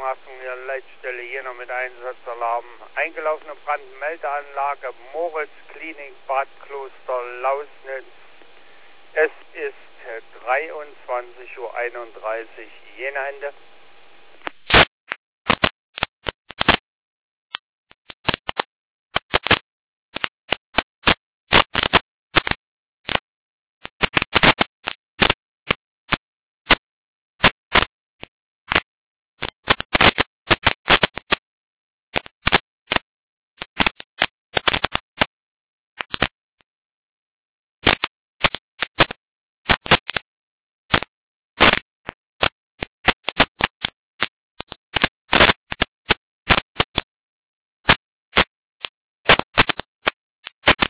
Achtung, hier Leitstelle Jena mit Einsatzalarm. Eingelaufene Brandmeldeanlage Moritz Klinik Bad Kloster Lausnitz. Es ist 23:31 Uhr Jena Ende.